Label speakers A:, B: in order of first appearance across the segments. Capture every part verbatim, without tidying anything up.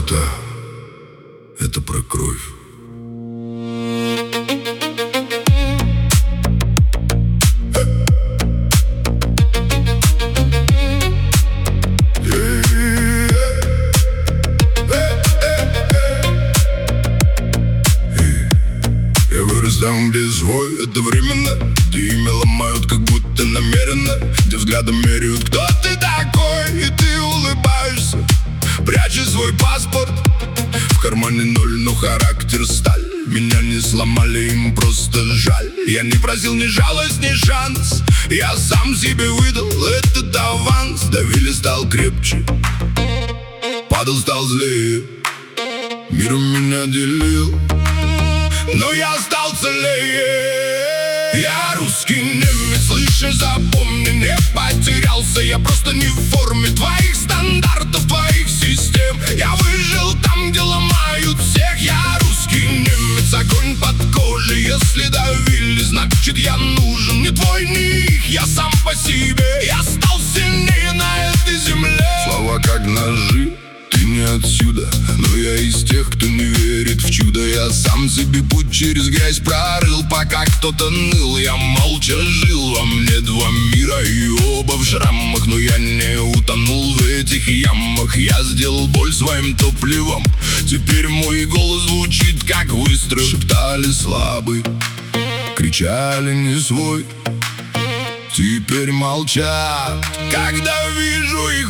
A: Золото — это про кровь. Я вырос там, где свой одновременно, где имя ломают, как будто намеренно, где взглядом меряют, кто ты такой, и ты улыбаешься, пряча свой паспорт. В кармане ноль, но характер сталь. Меня не сломали, им просто жаль. Я не просил ни жалость, ни шанс, я сам себе выдал этот аванс. Давили, стал крепче, падал, стал злее, миром меня делил, но я стал целее. Я русский немец, слышишь, запомни, не потерялся. Я просто не в форме твоих стандартов, твоих систем. Я выжил там, где ломают всех. Я русский немец, огонь под кожей. Если давили, значит я нужен. Не твой, не их, я сам по себе. Я стал сильнее на этой земле. Слова как ножи, ты не отсюда, но я из тех, кто не верит в чудо. Я сам себе путь через грязь прорыл, пока кто-то ныл. Я молча жил, во мне два мира и оба в шрамах, но я не утонул в этих ямах. Я сделал боль своим топливом, теперь мой голос звучит как выстрел. Шептали слабый, кричали не свой, теперь молчат, когда вижу их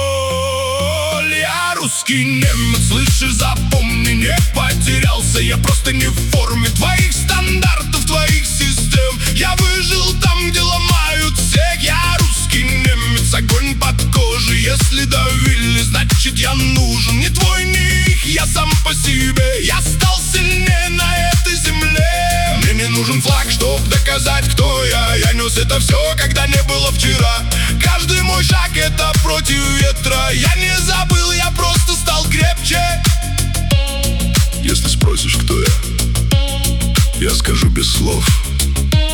A: вновь. Я русский немец, слышишь, запомни, не потерялся. Я просто не в форме твоих стандартов, твоих систем. Я выжил там, где ломают всех. Я русский немец, огонь под кожей. Если давили, значит я нужен. Не твой, не их, я сам по себе. Я стал сильнее на этой земле. Мне не нужен флаг, чтоб доказать, кто я. Я нес это все, когда не было вчера. Каждый мой шаг — это против ветра. Я не забыл, я просто стал крепче. Если спросишь, кто я, я скажу без слов.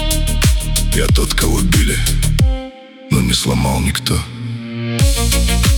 A: Я тот, кого били, но не сломал никто.